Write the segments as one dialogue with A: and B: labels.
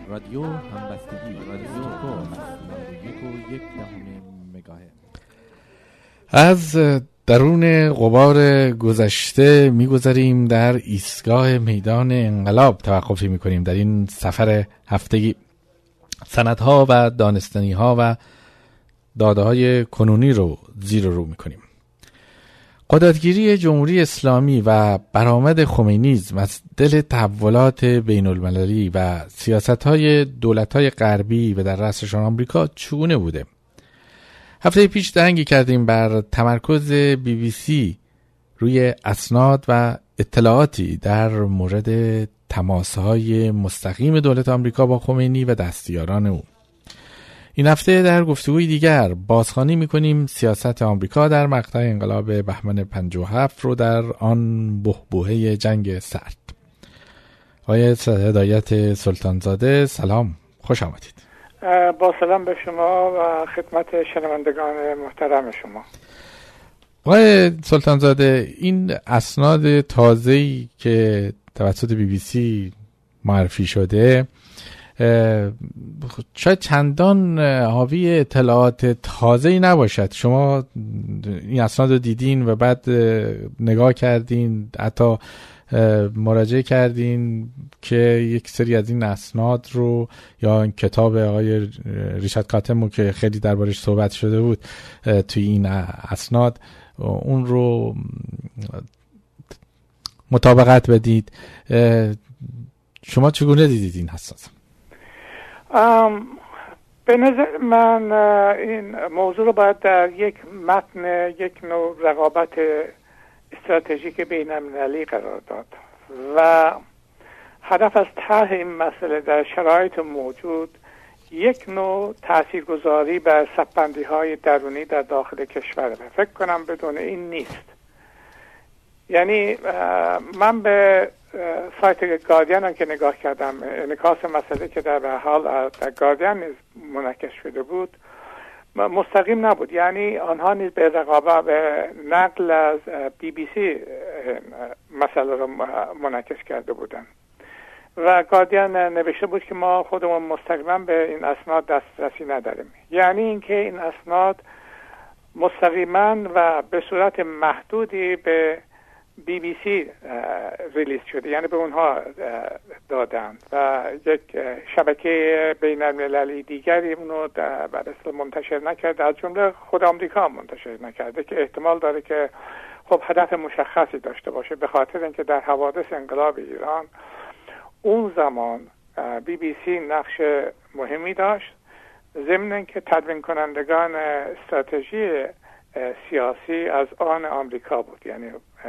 A: رادیو همبستگی رادیو کوس 91.1 مگاهرتز.
B: از درون غبار گذشته می‌گذریم در ایستگاه میدان انقلاب توقفی می‌کنیم. در این سفر هفتگی سندها و دانستنی‌ها و داده‌های کنونی رو زیر و رو می‌کنیم. قدرتگیری جمهوری اسلامی و برآمد خمینیسم از دل تحولات بین المللی و سیاست‌های دولت‌های غربی و در رأسشان آمریکا چگونه بوده؟ هفته پیش دهنگی کردیم بر تمرکز BBC روی اسناد و اطلاعاتی در مورد تماس‌های مستقیم دولت آمریکا با خمینی و دستیاران او. این هفته در گفتگوی دیگر بازخوانی می‌کنیم سیاست آمریکا در مقطع انقلاب بهمن 57 رو در آن بحبوحه جنگ سرد. آقای هدایت سلطانزاده سلام، خوش آمدید.
C: با سلام به شما و خدمت شنوندگان محترم شما.
B: آقای سلطانزاده، این اسناد تازه‌ای که توسط BBC معرفی شده شاید چندان حاوی اطلاعات تازه‌ای نباشد. شما این اسناد رو دیدین و بعد نگاه کردین، حتی مراجعه کردین که یک سری از این اسناد رو یا این کتاب آقای ریچارد کاتمو که خیلی دربارش صحبت شده بود توی این اسناد اون رو مطابقت بدید. شما چگونه دیدید این اسناد؟
C: به نظر من این موضوع رو باید در یک متن یک نوع رقابت استراتژیک بین المللی قرار داد و هدف از طرح این مسئله در شرایط موجود یک نوع تاثیرگذاری بر صف‌بندی‌های درونی در داخل کشور. فکر کنم بدون این نیست. یعنی من به سایت گاردین هم که نگاه کردم، انعکاس مسئله که در حال در گاردین منعکس شده بود مستقیم نبود. یعنی آنها نیز به رقابت به نقل از BBC مسئله رو منعکس کرده بودند و گاردین نوشته بود که ما خودمون مستقیما به این اسناد دسترسی نداریم. یعنی اینکه این اسناد مستقیما و به صورت محدودی به BBC ریلیز شده، یعنی به اونها دادند و یک شبکه بین المللی دیگری اونو برای منتشر نکرده، از جمله خود آمریکا منتشر نکرده که احتمال داره که خب هدف مشخصی داشته باشه، به خاطر اینکه در حوادث انقلاب ایران اون زمان BBC نقش مهمی داشت، ضمن اینکه تدوین کنندگان استراتژی سیاسی از آن آمریکا بود، یعنی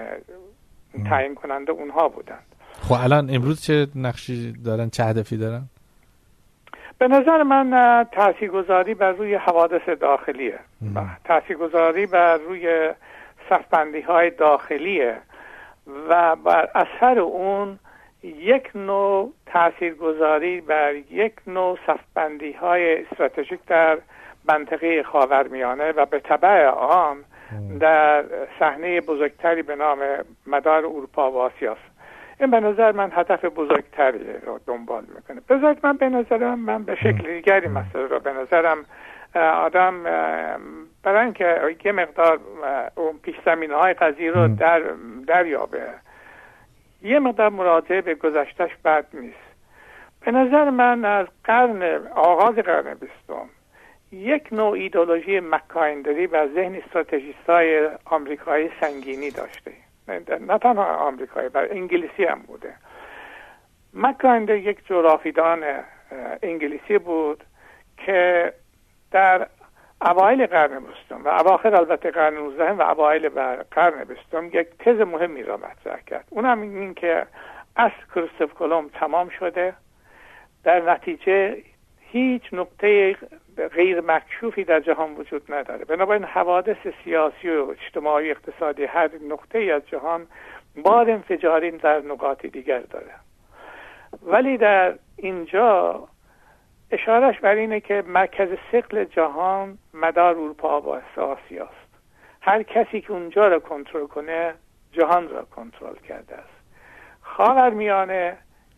C: تعیین کننده اونها بودند.
B: خب الان امروز چه نقشی دارن، چه هدفی دارن؟
C: به نظر من تاثیرگذاری بر روی حوادث داخلیه، تاثیرگذاری بر روی صف‌بندی‌های داخلیه و بر اثر اون یک نوع تاثیرگذاری بر یک نوع صف‌بندی‌های استراتژیک در منطقه خاورمیانه و به تبع آن در صحنه بزرگتری به نام مدار اروپا و آسیا. این به نظر من هدف بزرگتری رو دنبال میکنه. بذارید من به نظرم من به شکل دیگری مسئله رو به نظرم آدم برای اینکه یه مقدار اون پیش زمینه‌های قضیه رو دریابه یه مقدار مراجعه به گذشتهش بد نیست. به نظر من از آغاز قرن 20 یک نوع ایدئولوژی مک‌کایندری و ذهن استراتژیست‌های آمریکایی سنگینی داشته. نه تنها آمریکایی، بر انگلیسی هم بوده. مک‌کایندر یک جغرافیدان انگلیسی بود که در اوایل قرن 20 و اواخر البته قرن 19 و اوایل قرن 20 یک تز مهمی را مطرح کرد. اونم این که عصر کریستوف کلمب تمام شده، در نتیجه هیچ نقطه غیر مکشوفی در جهان وجود نداره. بنابراین حوادث سیاسی و اجتماعی اقتصادی هر نقطه ای از جهان بار انفجاری در نقاط دیگر داره. ولی در اینجا اشارش بر اینه که مرکز ثقل جهان مدار اروپا و آسیا است. هر کسی که اونجا را کنترل کنه جهان را کنترل کرده است. خاورمیانه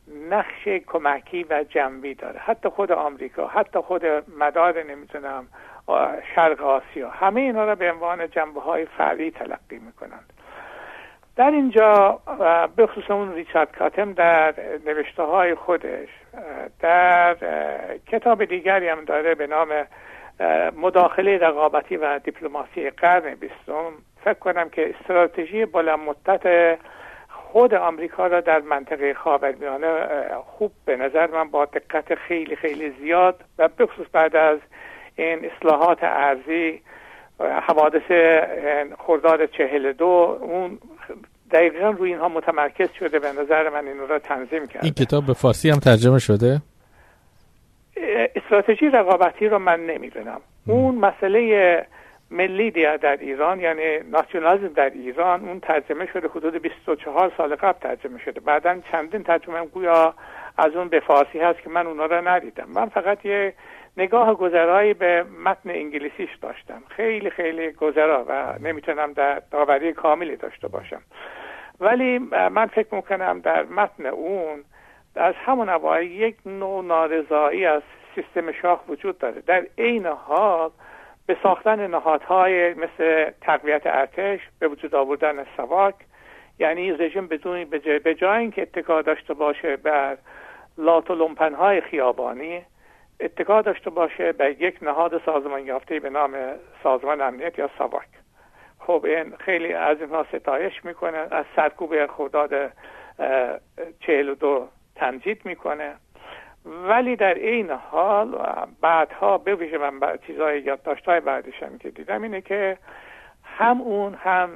C: نقش کمکی و جنبی داره. حتی خود آمریکا، حتی خود مدار نمیتونم شرق آسیا، همه اینا را به عنوان جنبه‌های فرعی تلقی میکنند. در اینجا به خصوص اون ریچارد کاتم در نوشته‌های خودش در کتاب دیگری هم داره به نام مداخله رقابتی و دیپلماسی قرن 20، فکر کنم که استراتژی بلند مدت خود آمریکا را در منطقه خاورمیانه خوب به نظر من با دقت خیلی خیلی زیاد و به خصوص بعد از این اصلاحات ارضی حوادث خرداد 42 اون دقیقا روی اینها متمرکز شده. به نظر من این را تنظیم کرده. این
B: کتاب به فارسی هم ترجمه شده؟
C: استراتژی رقابتی رو من نمیدونم. اون مسئله ملی در ایران، یعنی ناسیونالیسم در ایران، اون ترجمه شده حدود 24 سال قبل ترجمه شده. بعداً چندین ترجمه هم گویا از اون به فارسی هست که من اونا رو ندیدم. من فقط یه نگاه گذرایی به متن انگلیسیش داشتم، خیلی خیلی گذرا، و نمیتونم در داوری کاملی داشته باشم. ولی من فکر میکنم در متن اون از همون اوایل یک نوع نارضایی از سیستم شاه وجود داره، در عین حال به ساختن نهادهای مثل تقویت ارتش، به وجود آوردن ساواک، یعنی رژیم بدون به جای اینکه اتکا داشته باشه بر لات و لومپن‌های خیابانی، اتکا داشته باشه به یک نهاد سازمان یافته به نام سازمان امنیت یا ساواک. خب این خیلی از اینها ستایش میکنه، از سرکوب خرداد 42 تمجید میکنه، ولی در این حال بعدها به ویژه من چیزای یادداشت‌های بعدش هم که دیدم اینه که هم اون هم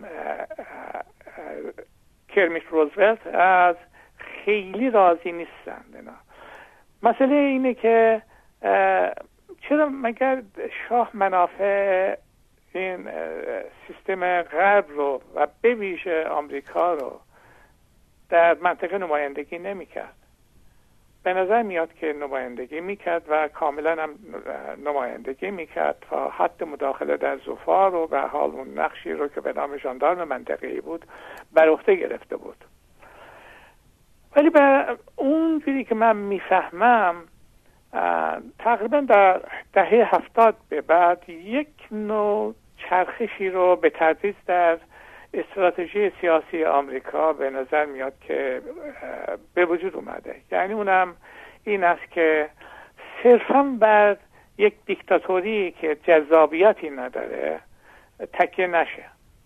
C: کرمیت روزولت از خیلی راضی نیستند. مسئله اینه که چرا مگر شاه منافع این سیستم غرب رو و به ویژه آمریکا رو در منطقه نمایندگی نمی‌کرد؟ به نظر میاد که نمایندگی میکرد و کاملا هم نمایندگی میکرد تا حد مداخله در ظفار و به حال اون نقشی رو که به نام ژاندارم منطقه‌ای بود بر عهده گرفته بود. ولی به اون جوری که من میفهمم تقریبا در دهه 70 به بعد یک نوع چرخشی رو به تدریج در استراتژی سیاسی آمریکا به نظر میاد که به وجود اومده. یعنی اونم این است که صرفاً بر یک دیکتاتوری که جذابیتی نداره تکیه نشه.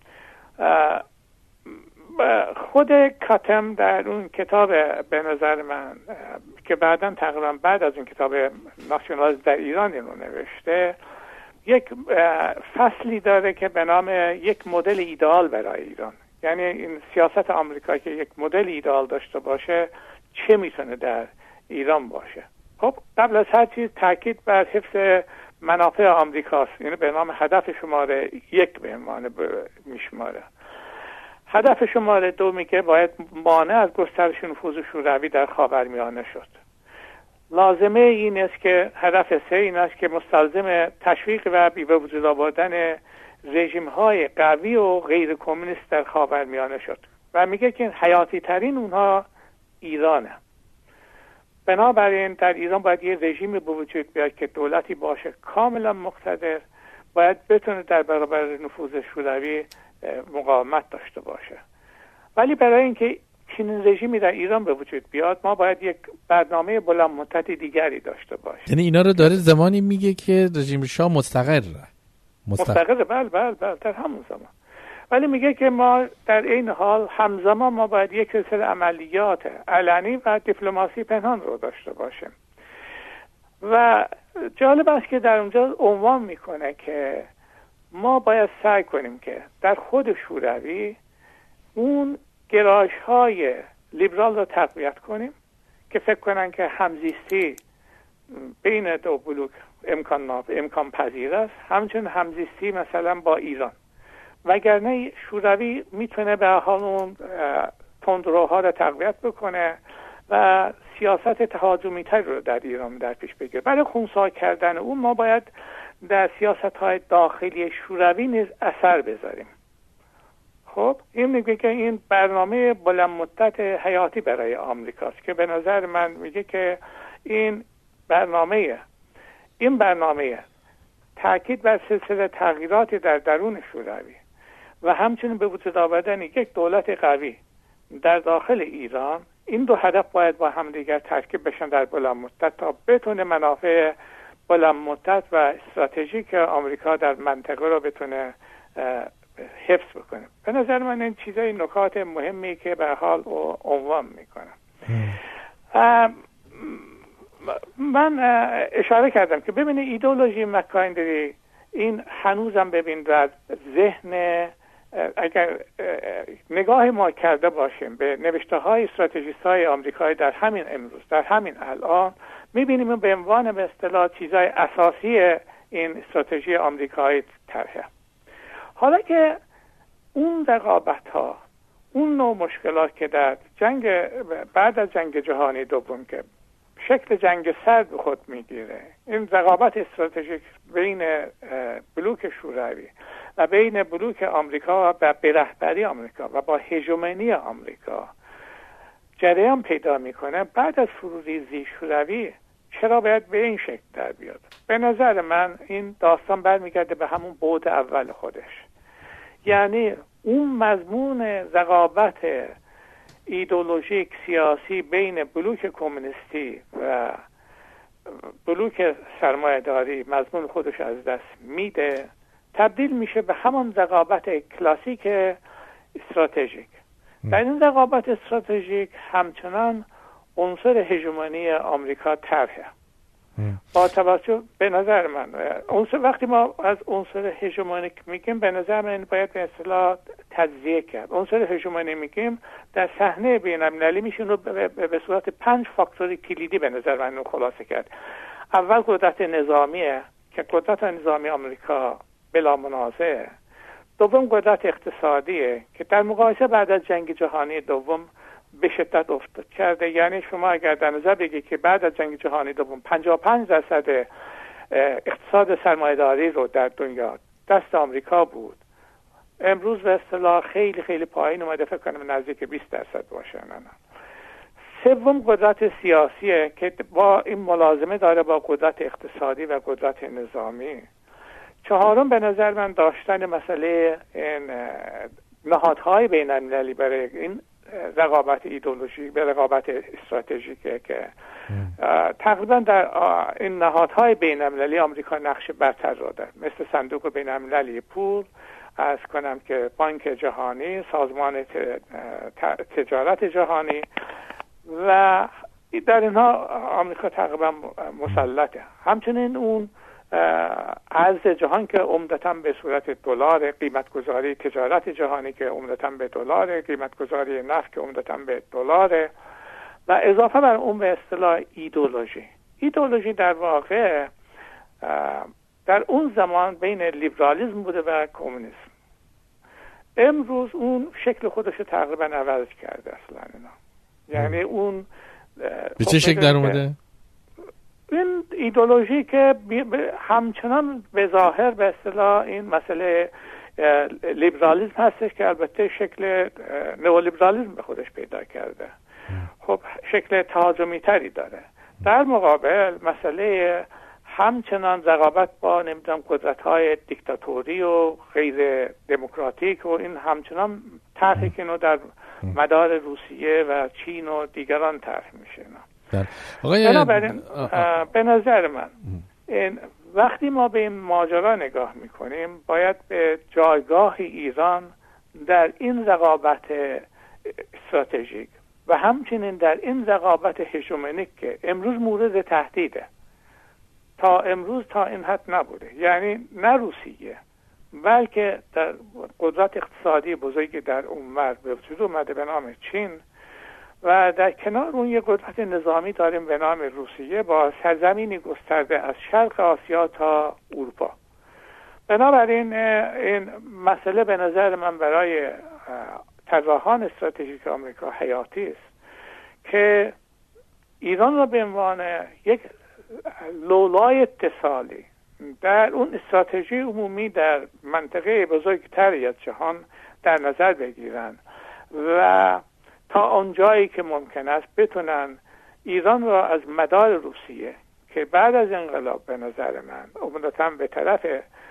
C: خود کاتم در اون کتاب به نظر من که بعداً تقریباً بعد از اون کتاب ناسیونالیسم در ایران اینو نوشته، یک فصلی داره که به نام یک مدل ایدئال برای ایران، یعنی این سیاست آمریکا که یک مدل ایدئال داشته باشه چه میتونه در ایران باشه. خب قبل از هر چیز تاکید بر حفظ منافع آمریکاست، یعنی به نام هدف شماره 1 به عنوان میشماره. هدف شماره 2 میگه باید مانع از گسترش نفوذ شوروی در خاورمیانه شد. لازمه این است که هدف 3 این است که مستلزم تشویق و به وجود آوردن رژیم‌های قوی و غیر کمونیست در خاورمیانه شد و میگه که حیاتی ترین اونها ایرانه. بنابراین در ایران باید یه رژیمی به وجود بیاد که دولتی باشه کاملا مقتدر، باید بتونه در برابر نفوذ شوروی مقاومت داشته باشه. ولی برای اینکه چنین رژیمی در ایران به وجود بیاد ما باید یک برنامه بلند مدت دیگری داشته باشیم.
B: یعنی اینا رو داره زمانی میگه که رژیم شاه مستقره.
C: بله در همون زمان. ولی میگه که ما در این حال همزمان ما باید یک سلسله عملیات علنی و دیپلماسی پنهان رو داشته باشیم. و جالب است که در اونجا عنوان میکنه که ما باید سعی کنیم که در خود شوروی اون گرایش‌های لیبرال رو تقویت کنیم که فکر کنن که همزیستی بین دو بلوک امکان پذیر است، همچنین همزیستی مثلا با ایران، وگرنه شوروی میتونه به حال اون تندروها رو تقویت بکنه و سیاست تهاجمی تر رو در ایران در پیش بگیره. برای خنثی کردن اون ما باید در سیاست‌های داخلی شوروی نیز اثر بذاریم. خب این میگه که این برنامه بلند مدت حیاتی برای آمریکاست که به نظر من میگه که این برنامه تاکید بر سلسله تغییراتی در درون شوروی و همچنین به وجود آوردن یک دولت قوی در داخل ایران، این دو هدف باید با هم دیگر ترکیب بشن در بلند مدت تا بتونه منافع بلند مدت و استراتژیک آمریکا در منطقه رو بتونه حفظ بکنه. به نظر من این چیزای نکات مهمی که به حال عنوان میکنم. من اشاره کردم که ببینید ایدئولوژی مکاندری این هنوزم ببین در ذهن، اگر نگاه ما کرده باشیم به نوشته های استراتژیست های آمریکایی در همین امروز، در همین الان، میبینیم به عنوان به اصطلاح چیزای اساسی این استراتژی آمریکایی طرحه. حالا که اون رقابت ها، اون نوع مشکلات که در بعد از جنگ جهانی دوم که شکل جنگ سرد به خود میگیره، این رقابت استراتژیک بین بلوک شوروی و بین بلوک آمریکا و به رهبری آمریکا و با هژمونی آمریکا جریان پیدا میکنه. بعد از فروریزی شوروی چرا باید به این شکل در بیاد؟ به نظر من این داستان برمیگرده به همون بعد اول خودش، یعنی اون مضمون رقابت ایدئولوژیک سیاسی بین بلوک کمونیستی و بلوک سرمایه‌داری مضمون خودش از دست میده، تبدیل میشه به همون رقابت کلاسیک استراتژیک. در این رقابت استراتژیک همچنان عنصر هژمونی آمریکا طرحه. با توجه به نظر من وقتی ما از عنصر هژمونیک میگیم، به نظر من باید به اصطلاح تجزیه کرد. عنصر هژمونی میگیم در صحنه بین‌المللی میشه رو به صورت 5 فاکتور کلیدی به نظر من خلاصه کرد. اول قدرت نظامیه که قدرت نظامی آمریکا بلا منازع. دوم قدرت اقتصادیه که در مقایسه بعد از جنگ جهانی دوم به شدت افت کرده. یعنی شما اگر در نظر بگیرید که بعد از جنگ جهانی دوم 55% اقتصاد سرمایه‌داری رو در دنیا دست آمریکا بود، امروز به اصطلاح خیلی خیلی پایین اومده، فکر کنم نزدیک 20% باشه. سوم قدرت سیاسیه که با این ملازمه داره با قدرت اقتصادی و قدرت نظامی. چهارم به نظر من داشتن مسئله این نهادهای بین‌المللی برای این رقابت ایدئولوژیک به رقابت استراتژیکه که تقریبا در این نهادهای بین‌المللی آمریکا نقش برتر رو داره، مثل صندوق بین‌المللی پول، از کنم که بانک جهانی، سازمان تجارت جهانی، و در اینها آمریکا تقریبا مسلطه. همچنین اون ارز جهان که عمدتاً به صورت دلار، قیمتگذاری تجارت جهانی که عمدتاً به دلار، قیمتگذاری نفت که عمدتاً به دلار، و اضافه بر اون به اصطلاح ایدئولوژی در واقع در اون زمان بین لیبرالیسم بوده و کمونیسم. امروز اون شکل خودش رو تقریبا عوض کرده اصلا اینا. یعنی اون
B: به چه شکل در اومده؟
C: این ایدئولوژی که همچنان به ظاهر به اصطلاح این مسئله لیبرالیسم هستش که البته شکل نئولیبرالیسم به خودش پیدا کرده. خب شکل تهاجمی تری داره. در مقابل مسئله همچنان رقابت با نمیدونم قدرت‌های دیکتاتوری و غیر دموکراتیک و این همچنان طرحی که اینو در مدار روسیه و چین و دیگران طرح میشه. بنابراین به نظر من این وقتی ما به این ماجرا نگاه میکنیم باید به جایگاه ایران در این رقابت استراتژیک و همچنین در این رقابت هژمونیک که امروز مورد تهدیده، تا امروز تا این حد نبوده، یعنی نه روسیه بلکه در قدرت اقتصادی بزرگی در اونور به وجود اومده به نام چین، و در کنار اون یه قدرت نظامی داریم به نام روسیه با سرزمینی گسترده از شرق آسیا تا اروپا. بنابراین این مسئله به نظر من برای طراحان استراتژیک آمریکا حیاتی است که ایران را به عنوان یک لولای اتصالی در اون استراتژی عمومی در منطقه بزرگتری از جهان در نظر بگیرن و تا آنجایی که ممکن است بتونن ایران را از مدار روسیه که بعد از انقلاب به نظر من عمدتاً به طرف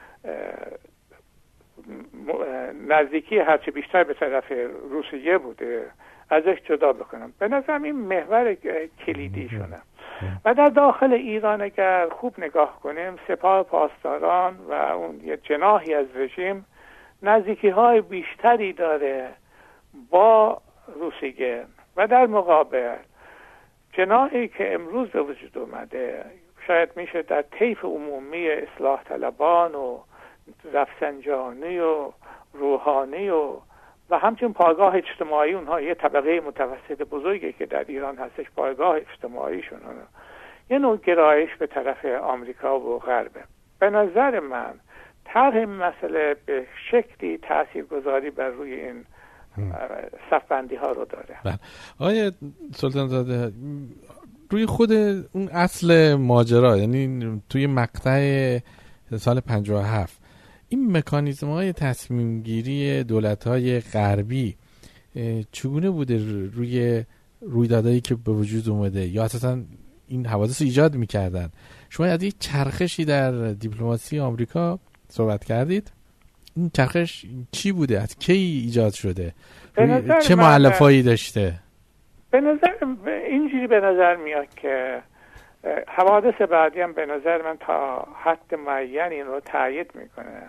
C: نزدیکی هرچه بیشتر به طرف روسیه بوده ازش جدا بکنم. به نظرم این محور کلیدی شونه. و در داخل ایران اگر خوب نگاه کنیم سپاه پاسداران و اون یه جناحی از رژیم نزدیکی های بیشتری داره با روسیه و در مقابل جناحی که امروز به وجود اومده شاید میشه در طیف عمومی اصلاح طلبان و رفسنجانی و روحانی و همچنین پایگاه اجتماعی، اونها یه طبقه متوسط بزرگی که در ایران هستش، پایگاه اجتماعیشون یه نوع گرایش به طرف آمریکا و غربه. به نظر من طرح این مسئله به شکلی تاثیرگذاری بر روی این صفبندی ها رو داره.
B: بله. آقای سلطان زاده، روی خود اون اصل ماجرا، یعنی توی مقطع سال 57 این مکانیزم های تصمیم گیری دولت های غربی چگونه بوده روی رویدادهایی که به وجود اومده یا اساسا این حوادث رو ایجاد میکردن؟ شما از یک چرخشی در دیپلماسی آمریکا صحبت کردید. این چرخش چی بوده؟ از کی ایجاد شده؟ چه مؤلفه‌ای داشته؟
C: به نظر اینجوری به نظر میاد که حوادث بعدی هم به نظر من تا حد معین این رو تایید میکنه.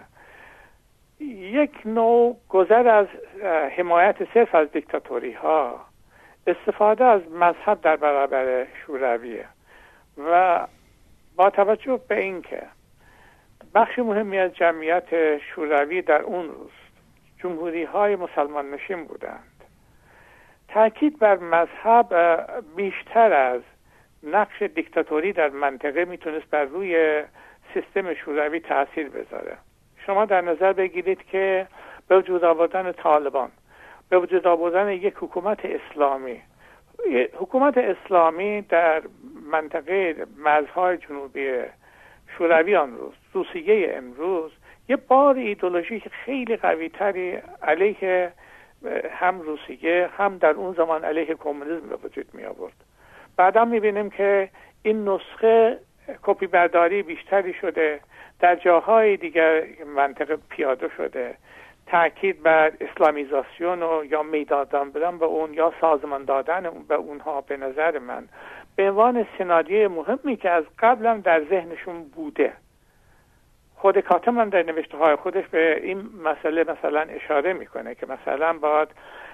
C: یک نوع گذر از حمایت صرف از دیکتاتوری ها، استفاده از مذهب در برابر شورویه و با توجه به اینکه بخش مهمی از جمعیت شوروی در اون روز جمهوری های مسلمان نشین بودند، تاکید بر مذهب بیشتر از نقش دیکتاتوری در منطقه میتونست بر روی سیستم شوروی تأثیر بذاره. شما در نظر بگیرید که به وجود آوردن طالبان، به وجود آوردن یک حکومت اسلامی، حکومت اسلامی در منطقه مرزهای جنوبی شوروی آن روز، روسیه امروز، یه بار ایدئولوژیک خیلی قوی تری علیه هم روسیه هم در اون زمان علیه کمونیسم به وجود می آورد. بعدا می بینیم که این نسخه کپی برداری بیشتری شده، در جاهای دیگر منطقه پیاده شده، تاکید بر اسلامیزاسیون و یا میدان دادن به اون یا سازمان دادن به اونها به نظر من به عنوان سناریوی مهمی که از قبلا در ذهنشون بوده. خود کاتم هم در نوشته های خودش به این مسئله مثلا اشاره میکنه که مثلا باید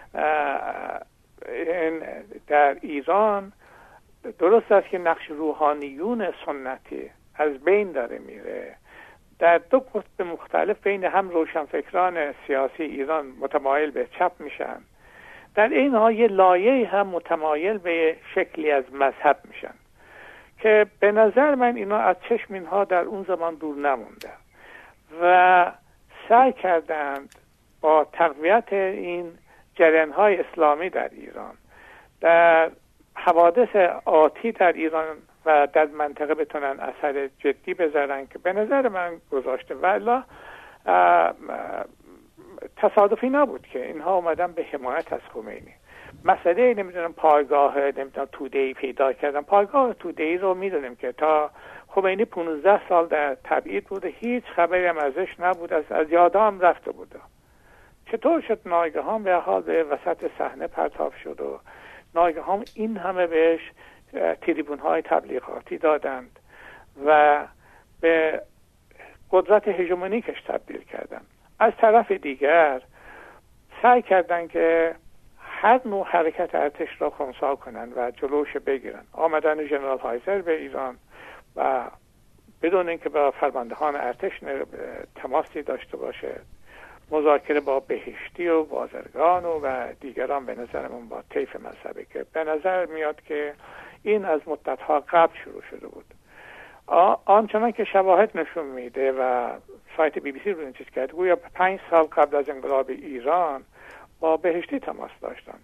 C: در ایران درست است که نقش روحانیون سنتی از بین داره میره، در دو قطب مختلف بین هم روشنفکران سیاسی ایران متمایل به چپ میشن، در این ها یه لایه هم متمایل به شکلی از مذهب میشن که به نظر من اینا از چشم اینها در اون زمان دور نمونده و سعی کردند با تقویت این جریان‌های اسلامی در ایران در حوادث آتی در ایران و در منطقه بتونن اثر جدی بذارن که به نظر من گذاشته. والا تصادفی نبود که اینها اومدن به حمایت از خمینی. مسئله نمیدونم پایگاه نمیدونم توده‌ای پیدا کردن. پایگاه توده‌ای رو میدونیم که تا خمینی 15 سال در تبعید بوده، هیچ خبری هم ازش نبود، از یادا هم رفته بوده. چطور شد ناگهان به حال به وسط صحنه پرتاب شد و ناگهان این همه بهش تریبون‌های تبلیغاتی دادند و به قدرت هژمونیکش تبدیل کردند. از طرف دیگر سعی کردند که هر نوع حرکت ارتش را خنثی کنند و جلوش بگیرن. آمدن ژنرال هایزر به ایران و بدون اینکه با فرماندهان ارتش تماسی داشته باشه، مذاکره با بهشتی و بازرگان و دیگران به نظرمون با طیف مذهبی که به نظر میاد که این از مدت‌ها قبل شروع شده بود. آنچنان که شواهد نشون میده و سایت بی بی سی رو این چیز کرد، گویا 5 سال قبل از انقلاب ایران با بهشتی تماس داشتن.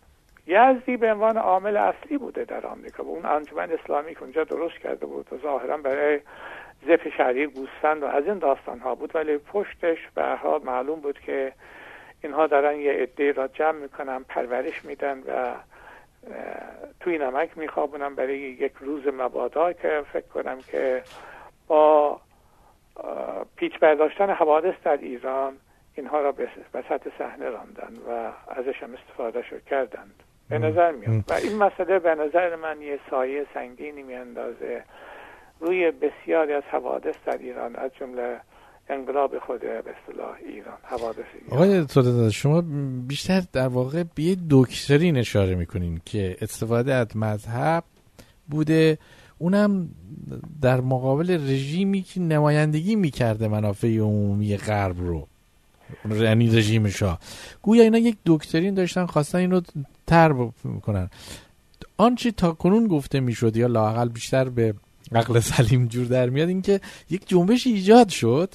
C: یزدی به عنوان عامل اصلی بوده در آمریکا و اون انجمن اسلامی که اونجا درست کرده بود و ظاهرا برای ذبح شهری گوسفند و از این داستان ها بود، ولی پشتش به هر حال معلوم بود که اینها دارن یه عده را جمع میکنن، پرورش میدن و توی نمک میخوابونن برای یک روز مبادا که فکر کنم که با پیچ برداشتن حوادث در ایران اینها را به سطح صحنه راندن و ازش هم استفاده شو کردند به نظر میاد. و این مسئله به نظر من یه سایه سنگینی میاندازه روی بسیاری از حوادث در ایران، از جمله انقلاب خود به اصطلاح ایران، حوادث ایران.
B: آقای سلطان، شما بیشتر در واقع به یه دکترین اشاره میکنین که استفاده از مذهب بوده، اونم در مقابل رژیمی که نمایندگی میکرده منافع عمومی غرب رو، یعنی رژیم شاه. گویا اینا یک دکترین داشتن، خواستن اینو تر کنن. آنچه تا کنون گفته میشد یا لااقل بیشتر به عقل سلیم جور در میاد این که یک جنبش ایجاد شد،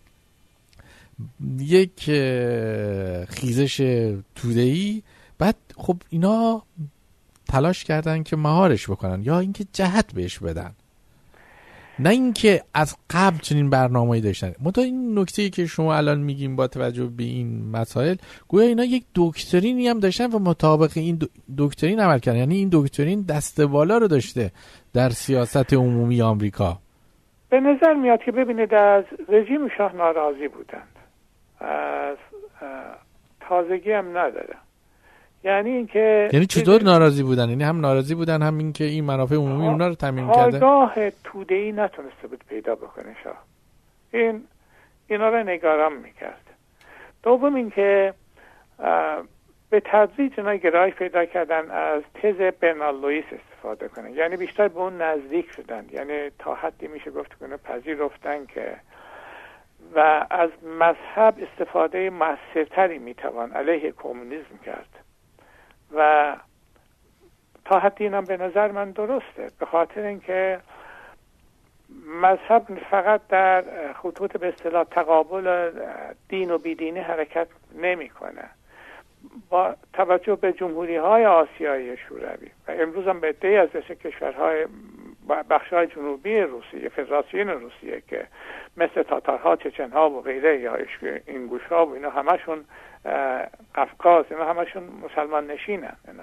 B: یک خیزش توده‌ای، بعد خب اینا تلاش کردن که مهارش بکنن یا اینکه جهت بهش بدن، نه اینکه از قبل چنین برنامه‌ای داشتن. منتها این نکته‌ای که شما الان میگیم با توجه به این مسائل، گویا اینا یک دکترینی هم داشتن و مطابق این دکترین عمل کردن، یعنی این دکترین دست بالا رو داشته در سیاست عمومی آمریکا.
C: به نظر میاد که ببینید از رژیم شاه ناراضی بودند، از تازگی هم نداره. یعنی
B: چطور ناراضی بودن؟ یعنی هم ناراضی بودن، هم این که این منافع عمومی اونا رو تامین کرده.
C: پایگاه توده‌ای نتونسته بود پیدا بکنه شاه. اینا رو نگران میکرد. دوم این که به تدریج اینا گرایش پیدا کردن از تز برنارد لوئیس استفاده کنن، یعنی بیشتر به اون نزدیک شدن، یعنی تا حدی میشه گفت که اونو پذیرفتن که و از مذهب استفاده مؤثرتری میتوان علیه کمونیسم کرد و تا حدی اینم به نظر من درسته، به خاطر اینکه مذهب فقط در خطوط به اصطلاح تقابل دین و بیدینی حرکت نمیکنه. با توجه به جمهوری‌های آسیایی شوروی و امروز هم به عده‌ای از کشورهای بخش‌های جنوبی روسیه، فدراسیون روسیه که مثل تاتارها، چچنها و غیره یا اینگوش‌ها و اینا همشون قفقاز، اینا همشون مسلمان نشینن. اینا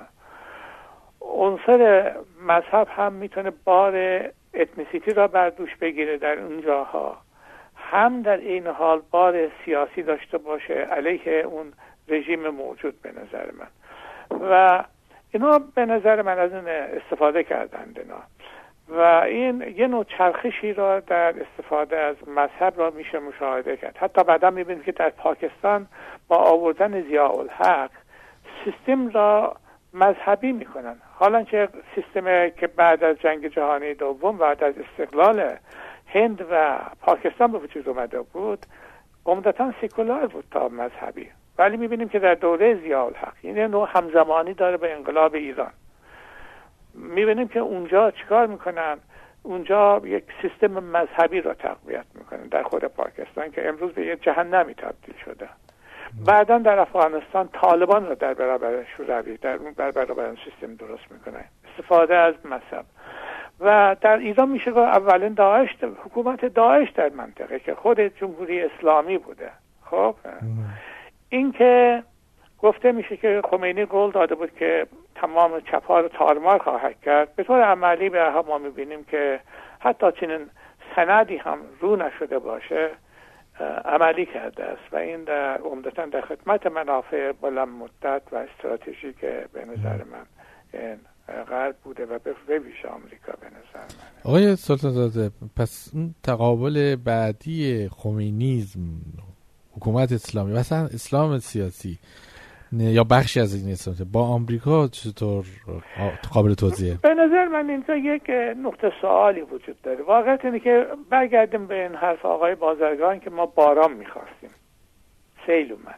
C: عنصر مذهب هم میتونه بار اتنیسیتی را بر دوش بگیره در اون جاها، هم در این حال بار سیاسی داشته باشه علیه اون رژیم موجود به نظر من. و اینا به نظر من از این استفاده کردند اینا و این یه نوع چرخشی را در استفاده از مذهب را میشه مشاهده کرد. حتی بعدا میبینید که در پاکستان با آوردن ضیاءالحق سیستم را مذهبی میکنن، حالا چه سیستمی که بعد از جنگ جهانی دوم بعد از استقلال هند و پاکستان به وجود اومده بود عمدتاً سکولار بود تا مذهبی، ولی میبینیم که در دوره ضیاءالحق این نوع همزمانی داره به انقلاب ایران. میبینیم که اونجا چیکار میکنن؟ اونجا یک سیستم مذهبی را تقویت میکنن در خود پاکستان که امروز به یک جهنمی تبدیل شده. بعدا در افغانستان طالبان را در برابر شوروی در برابر اون سیستم درست میکنن، استفاده از مذهب. و در ایران میشه که اولین حکومت داعش در منطقه که خود جمهوری اسلامی بوده. خب این که گفته میشه که خمینی قول داده بود که تمام چپ‌ها رو تارمار خواهد کرد، به طور عملی به هم ما میبینیم که حتی چنین سندی هم رو نشده باشه عملی کرده است و این عمدتاً در خدمت منافع بلند مدت و استراتژی که به نظر من غرب بوده و به ویژه آمریکا به نظر من.
B: آقای سلطانزاده، پس اون تقابل بعدی خمینیسم، حکومت اسلامی، مثلا اسلام سیاسی یا بخشی از این اسلام با آمریکا چطور قابل توضیحه؟
C: به نظر من اینجا یک نقطه سوالی وجود داره. واقعیت اینه که برگردیم به این حرف آقای بازرگان که ما باران می‌خواستیم، سیل اومد.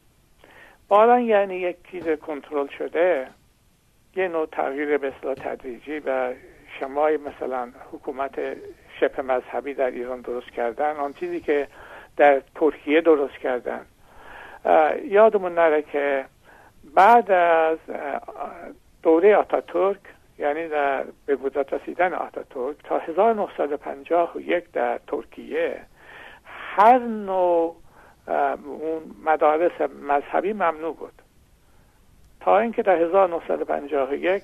C: باران یعنی یک چیز کنترل شده، یه نوع تغییر به اصطلاح تدریجی و شمای مثلا حکومت شبه مذهبی در ایران درست کردن، آن چیزی که در ترکیه درست کردن. یادمون نره که بعد از دوره آتاتورک، یعنی به قدرت رسیدن آتاتورک تا 1951 در ترکیه هر نوع اون مدارس مذهبی ممنوع بود، تا اینکه در 1951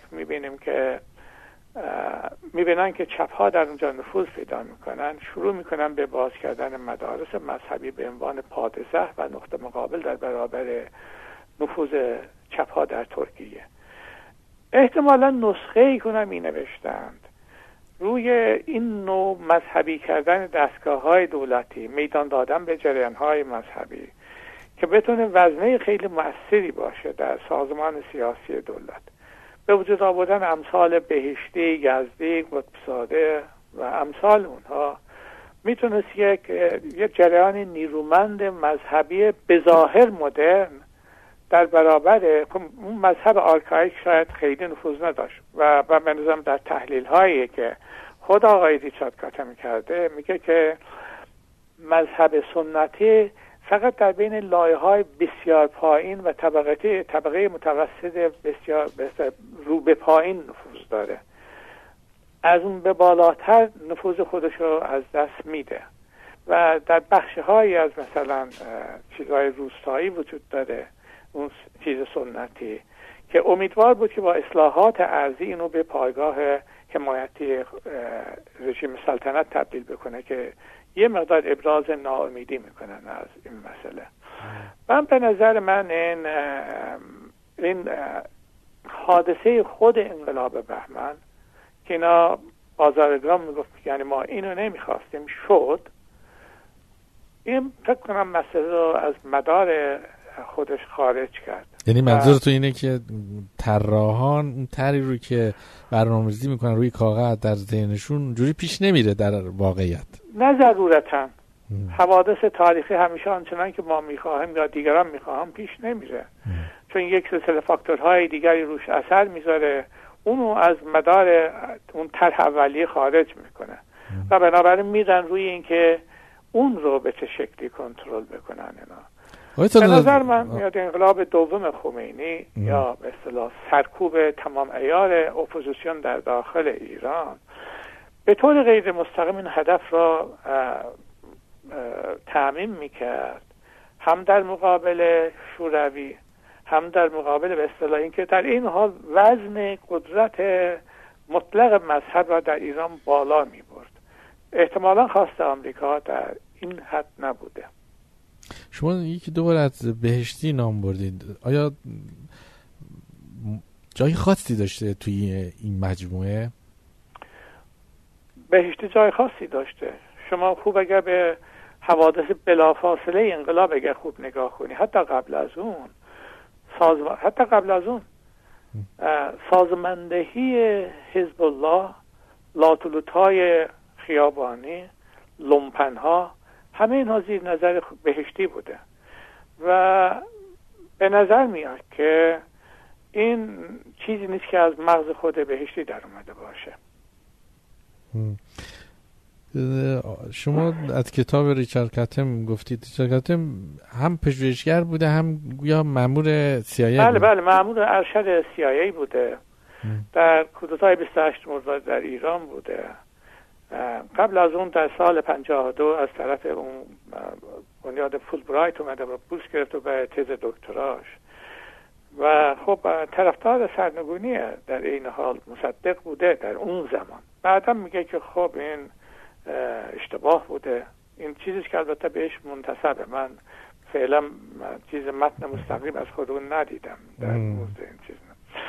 C: میبینن که چپ‌ها در اونجا نفوذ پیدا میکنن، شروع میکنن به باز کردن مدارس مذهبی به عنوان پادزه و نقطه مقابل در برابر نفوذ چپ‌ها در ترکیه. احتمالا نسخه‌ای کنم می نوشتند روی این نوع مذهبی کردن دستگاه‌های دولتی، میدان دادن به جریان‌های مذهبی که بتونه وزنه خیلی مؤثری باشه در سازمان سیاسی دولت، به وجود آوردن امثال بهشتی، یزدی، قطب‌زاده و امثال اونها میتونست یک جریان نیرومند مذهبی به ظاهر مدرن در برابر اون مذهب آرکائیک شاید خیلی نفوذ نداشت. و به نظرم در تحلیل هایی که خود آقای ریچارد کاتم کرده میگه که مذهب سنتی فقط در بین لایه‌های بسیار پایین و طبقه متوسط بسیار رو به پایین نفوذ داره، از اون به بالاتر نفوذ خودش رو از دست میده و در بخش‌هایی از مثلا چیزهای روستایی وجود داره اون چیز سنتی که امیدوار بود که با اصلاحات ارضی اینو به پایگاه حمایتی رژیم سلطنت تبدیل بکنه که یه مقدار ابراز ناامیدی میکنن از این مسئله. من به نظر من این حادثه خود انقلاب بهمن که اینا بازارگان میگفت یعنی ما اینو نمیخواستیم شد، این فکر کنم مسئله رو از مدار خودش خارج کرد.
B: یعنی منظور تو اینه که طراحان اون طرحی رو که برنامه‌ریزی میکنن روی کاغذ در ذهنشون جوری پیش نمیره در واقعیت؟
C: نه ضرورتاً. حوادث تاریخی همیشه آنچنان که ما میخواهیم یا دیگران میخواهم پیش نمیره، چون یک سلسله فاکتورهای دیگری روش اثر میذاره، اونو از مدار اون طرح اولیه خارج میکنه و بنابراین میرن روی این که اون رو به چه شکلی کنترل بکنن. اینا به نظر من میاد انقلاب دوم خمینی یا به اصطلاح سرکوب تمام عیار اپوزیسیون در داخل ایران به طور غیر مستقیم این هدف را تأمین میکرد، هم در مقابل شوروی هم در مقابل به اصطلاح این که در این حال وزن قدرت مطلق مذهب را در ایران بالا میبرد. احتمالا خواست آمریکا در این حد نبوده.
B: شما یکی دو بار از بهشتی نام بردید، آیا جای خاصی داشته توی این مجموعه؟
C: بهشتی جای خاصی داشته. شما خوب اگر به حوادث بلافاصله انقلاب اگر خوب نگاه کنی، حتی قبل از اون سازماندهی حزب الله، لاتولوت‌های خیابانی، لومپن‌ها، همه اینها زیر نظر بهشتی بوده و به نظر میاد که این چیزی نیست که از مغز خود بهشتی در اومده باشه.
B: شما از کتاب ریچارد کاتم گفتید. ریچارد کاتم هم پژوهشگر بوده هم گویا مأمور CIA
C: بله بله، مأمور ارشد CIA بوده. در کودتای 28 مرداد در ایران بوده. قبل از اون در سال 52 از طرف اون بنیاد فولبرایت اومده و بورس گرفت و به تز دکتراش و خب طرفدار سرنگونی در این حال مصدق بوده در اون زمان. بعدم میگه که خب این اشتباه بوده. این چیزی که البته بهش منتسبه، من فعلا چیز متن مستقیم از خود اون ندیدم در موضوع این چیز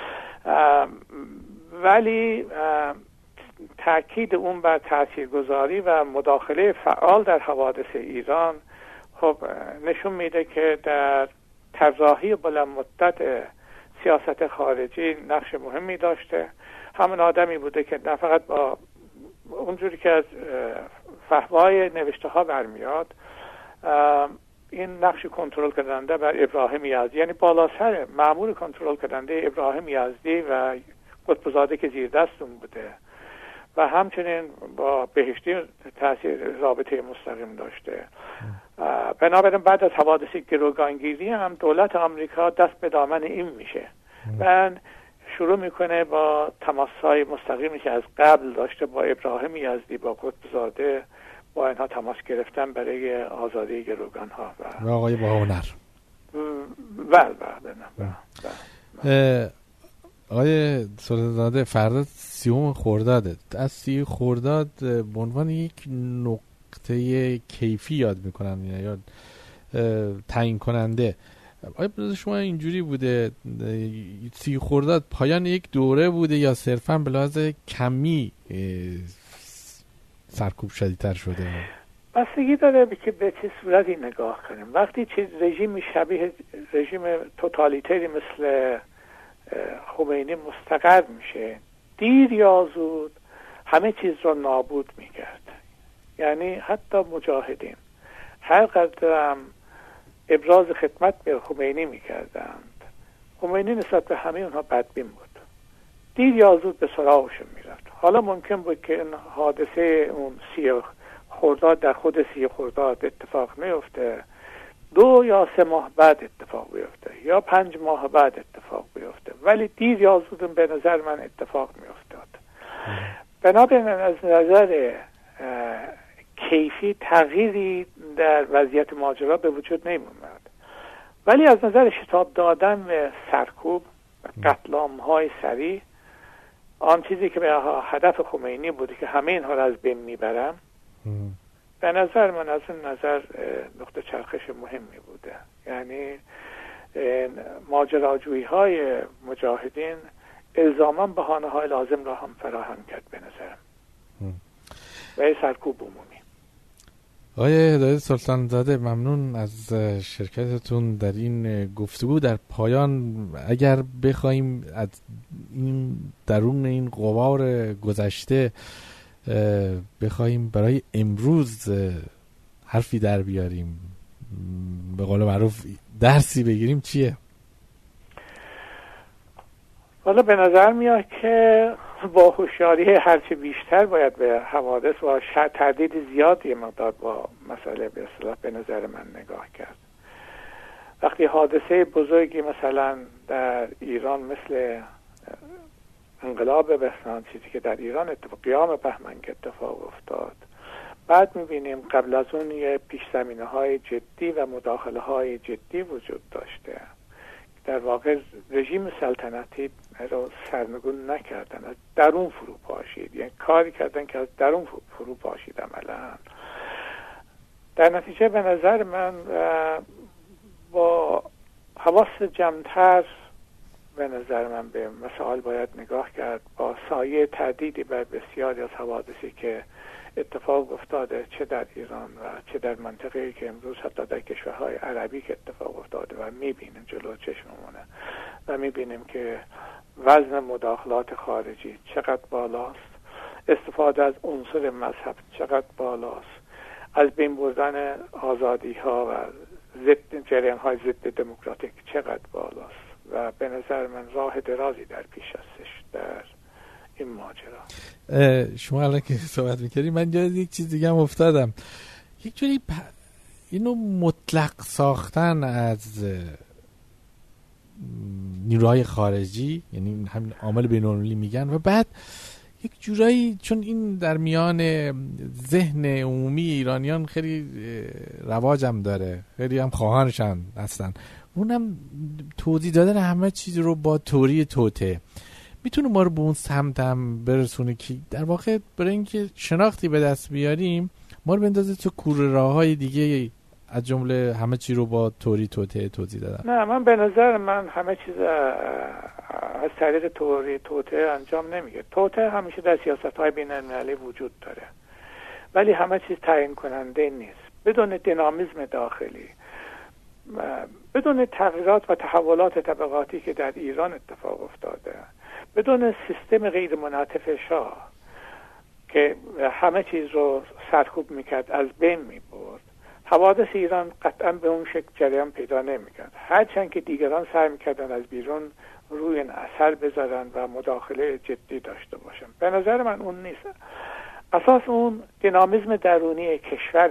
C: ولی تأکید اون بر تاثیرگذاری و مداخله فعال در حوادث ایران خب نشون میده که در طراحی بلند مدت سیاست خارجی نقش مهمی داشته. همون آدمی بوده که نه فقط با اونجوری که از فهوای نوشته ها برمیاد این نقش کنترل کننده بر ابراهیم یزدی، یعنی بالا سر مأمور کنترل کننده ابراهیم یزدی و قطب‌زاده که زیر دستون بوده و همچنین با بهشتی تاثیر رابطه مستقیم داشته. بنابراین بعد از حوادث گروگانگیری هم دولت آمریکا دست به دامن این میشه و شروع میکنه با تماس‌های مستقیمی که از قبل داشته با ابراهیم یزدی، با قطبزاده، با اینها تماس گرفتن برای آزادی گروگان‌ها
B: و آقای باهنر. آقای سلطانزاده، فردا 30 خرداده. از 30 خرداد به عنوان یک نقطه کیفی یاد میکنن یا تعیین کننده. آیا شما اینجوری بوده 30 خرداد پایان یک دوره بوده یا صرفا به لحاظ کمی سرکوب شدیدتر شده؟
C: بستگی داره که به چه صورتی نگاه کنیم. وقتی چه رژیم شبیه رژیم توتالیتری مثل خمینی مستقر میشه، دیر یا زود همه چیز رو نابود میکرد. یعنی حتی مجاهدین هر قدر هم ابراز خدمت به خمینی میکردند، خمینی نسبت به همه اونها بدبین بود. دیر یا زود به سراغشون میرفت. حالا ممکن بود که این حادثه اون 30 خرداد در خود 30 خرداد اتفاق میفته، 2 یا 3 ماه بعد اتفاق بیفته یا 5 ماه بعد اتفاق بیفته، ولی دیر یا زود به نظر من اتفاق میافتاد. بنابراین از نظر کیفی تغییری در وضعیت ماجرا به وجود نمی‌آمد، ولی از نظر شتاب دادن به سرکوب و قتل عام‌های سریع، آن چیزی که به هدف خمینی بوده که همه اینها را از بین میبرم، به نظر من از این نظر نقطه چرخش مهمی بوده. یعنی ماجراجویی های مجاهدین الزاما بهانه های لازم را هم فراهم کرد به نظرم و سرکوب عمومی.
B: آقای هدایت سلطانزاده، ممنون از شرکتتون در این گفتگو. در پایان اگر بخوایم از این درون این غبار گذشته بخوایم برای امروز حرفی در بیاریم، به قول معروف درسی بگیریم، چیه؟
C: والا به نظر میاد که با هوشیاری هرچی بیشتر باید به حوادث و تردید زیادی مقدار با مسئله به اصطلاح به نظر من نگاه کرد. وقتی حادثه بزرگی مثلا در ایران مثل انقلاب بهسان، چیزی که در ایران قیام بهمن اتفاق افتاد، بعد میبینیم قبل از اون یه پیش زمینه های جدی و مداخله های جدی وجود داشته. در واقع رژیم سلطنتی رو سرنگون نکردن، از درون فرو پاشید، یعنی کاری کردن که از درون فرو پاشید عملا. در نتیجه به نظر من با حواس جمع‌تر به نظر من به مسائل باید نگاه کرد، با سایه تردیدی بر بسیاری از حوادثی که اتفاق افتاده، چه در ایران و چه در منطقه‌ای که امروز حتی در کشورهای عربی که اتفاق افتاده و میبینیم جلو چشممونه و میبینیم که وزن مداخلات خارجی چقدر بالاست، استفاده از عنصر مذهب چقدر بالاست، از بین بردن آزادی‌ها و جریان‌های ضد دموکراتیک چقدر بالاست و به نظر من راه درازی در پیش هستش در این ماجرا.
B: شما الان که صحبت میکردی من یاد یک چیز دیگه هم افتادم. یک جوری اینو مطلق ساختن از نیروهای خارجی، یعنی همین عامل بین‌المللی میگن، و بعد یک جورایی چون این در میان ذهن عمومی ایرانیان خیلی رواجم داره، خیلی هم خواهانشن هستن، اونم توضیح دادن همه چیز رو با تئوری توته میتونه ما رو به اون سمت هم برسونه که در واقع برای اینکه شناختی به دست بیاریم ما رو بندازه تو کوره راه‌های دیگه، از جمله همه چی رو با تئوری توته توضیح دادن.
C: نه، من به نظر من همه چیز از طریق تئوری توته انجام نمیگه. توته همیشه در سیاست‌های بین‌المللی وجود داره، ولی همه چیز تعیین کننده نیست. بدون دینامیسم داخلی، بدون تغییرات و تحولات طبقاتی که در ایران اتفاق افتاده، بدون سیستم غیر منعطف شاه که همه چیز رو سرکوب میکرد، از بین میبرد، حوادث ایران قطعا به اون شکل جریان پیدا نمیکرد. هرچند که دیگران سعی میکردن از بیرون روی این اثر بذارن و مداخله جدی داشته باشن، به نظر من اون نیست. اساس اون دینامیسم درونی کشوره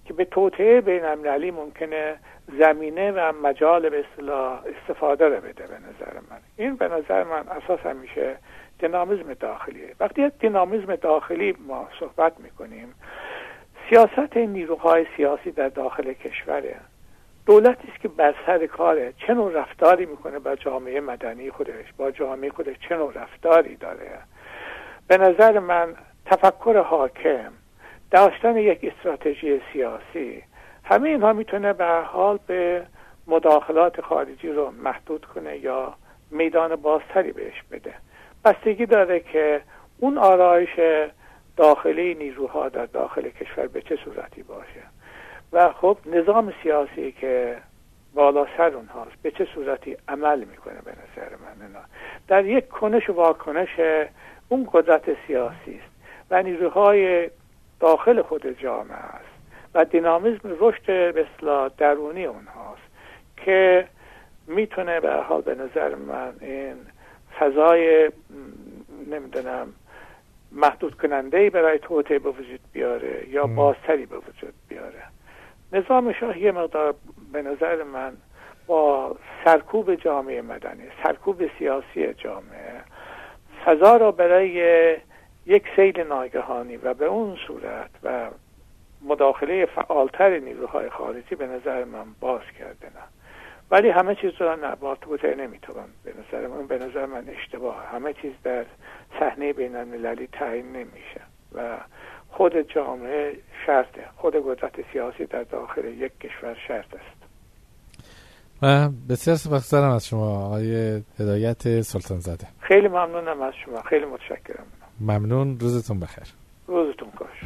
C: که به توطئه بین‌المللی ممکنه زمینه و مجال به اصطلاح استفاده رو بده. به نظر من این به نظر من اساس همیشه دینامیسم داخلیه. وقتی از دینامیسم داخلی ما صحبت میکنیم، سیاست نیروهای سیاسی در داخل کشوره. دولتی است که بر سر کاره چه نوع رفتاری میکنه با جامعه مدنی خودش، با جامعه خودش چه نوع رفتاری داره. به نظر من تفکر حاکم، داشتن یک استراتژی سیاسی، همه اینها میتونه به هر حال به مداخلات خارجی رو محدود کنه یا میدان بازتری بهش بده. بستگی داره که اون آرایش داخلی نیروها در داخل کشور به چه صورتی باشه و خب نظام سیاسی که بالا سر اونهاست به چه صورتی عمل میکنه. به نظر من اینا در یک کنش و واکنش اون قدرت سیاسی است و نیروهای داخل خود جامعه است و دینامیسم رشد به اصطلاح درونی اونهاست که میتونه به هر حال به نظر من این فضای نمیدونم محدود کننده‌ای برای توطئه به وجود بیاره یا بازتری به وجود بیاره. نظام شاهی یه مقدار به نظر من با سرکوب جامعه مدنی، سرکوب سیاسی جامعه، فضا را برای یک سیل ناگهانی و به اون صورت و مداخله فعالتر نیروهای خارجی به نظر من باز کرده. نه ولی همه چیز رو نه با توطئه نمیتونم. به نظر من اشتباه. همه چیز در صحنه بین‌المللی تعیین نمیشه و خود جامعه شرطه، خود قدرت سیاسی در داخل یک کشور شرط است.
B: و بسیار سپاسگزارم از شما آقای هدایت سلطان زاده.
C: خیلی ممنونم از شما، خیلی متشکرم.
B: ممنون، روزتون بخیر.
C: روزتون خوش.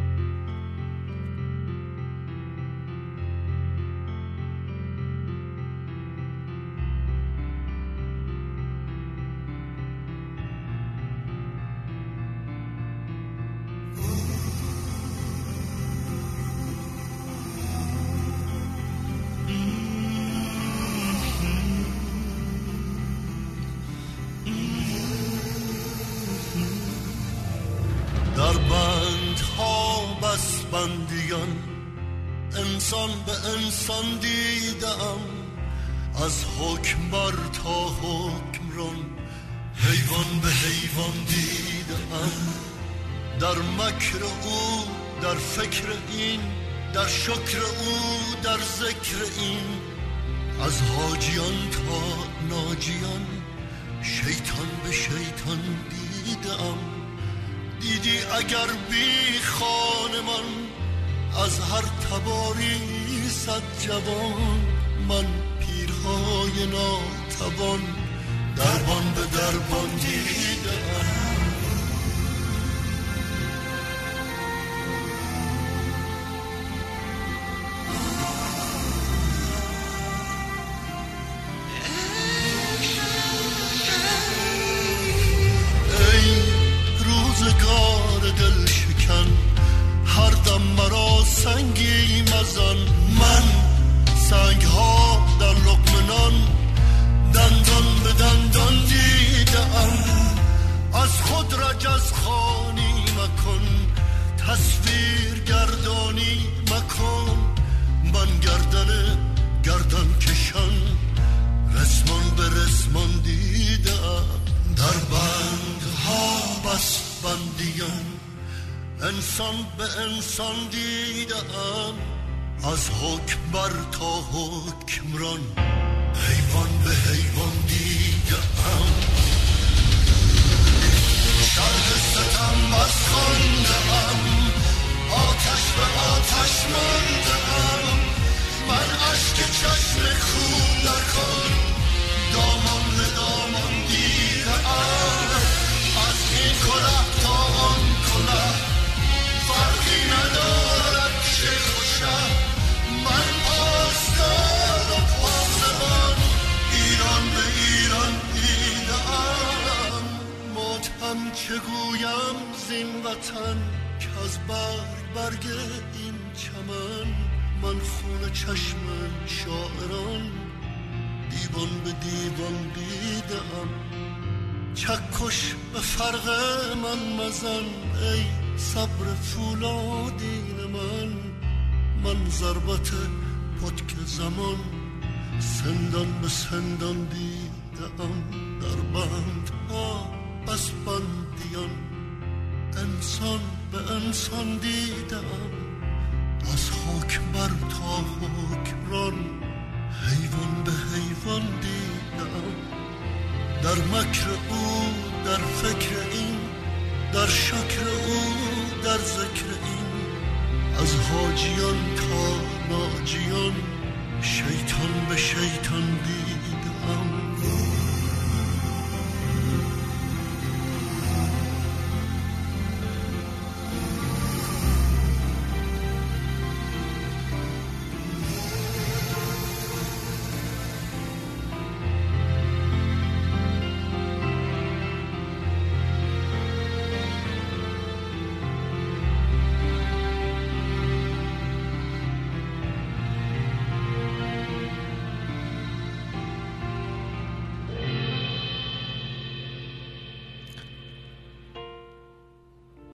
D: انسان به انسان دیدم، از حکمبر تا حکمران، حیوان به حیوان دیدم. در مکر او، در فکر این، در شکر او، در ذکر این، از حاجیان تا ناجیان، شیطان به شیطان دیدم. دیدی اگر بی خانمان از هر تباری صد جوان، من پیرهای ناتوان دربان به دربان دیدم. ای روزگار دل شکن، هر دم مرا سنگی مزن. من سنگ ها در لقمه نان، دندان به دندان دیدم. از خود رجز خوانی مکن، تصویر گردانی مکن. من گردن کشان، رسمان به رسمان دیدم. در بندها بس بندیان، انسان به انسان دیدم. از حکمبر تا حکمران، حیوان به حیوان دیدم. شرح ستم از خواندم، آتش به آتش ماندم. من اشک چشم خون نکن، دامان به دامان دیدم. از این کلاه تا آن کلاه، فرقی ندارد چه خوشم. من پاسدار و پاسبان، ایران به ایران دیدم. ماتم چگویم زین وطن، که از برگ این چمن. من خون چشم شاعران، دیوان به دیوان دیدم. چکش به فرق من مزن، ای صبر فولادین من. من ضربت پتک زمان سندان به سندان دیدم در بندها از بندیان انسان به انسان دیدم از خاک بر تا حکمران حیوان به حیوان دیدم در مکر او در فکر این در شکر او در ذکر این از حاجیان تا ناجیان شیطان به شیطان دیدم